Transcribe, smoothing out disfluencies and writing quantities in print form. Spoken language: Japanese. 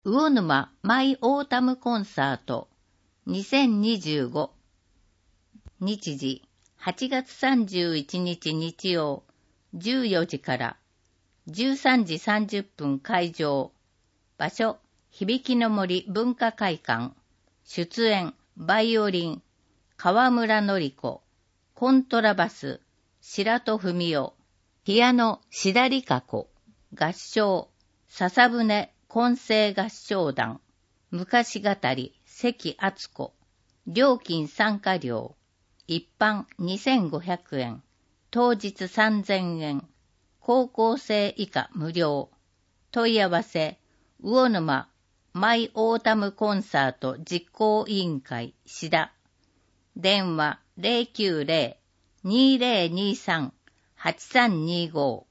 魚沼マイオータムコンサート2025日時8月31日日曜14時から13時30分会場。場所響きの森文化会館。出演バイオリン川村典子、コントラバス白戸文夫、ピアノ志田理香子、合唱笹舟混声合唱団、昔語り関敦子。料金参加料一般2500円、当日3000円、高校生以下無料。問い合わせ魚沼マイオータムコンサート実行委員会志田。電話 090-2023-8325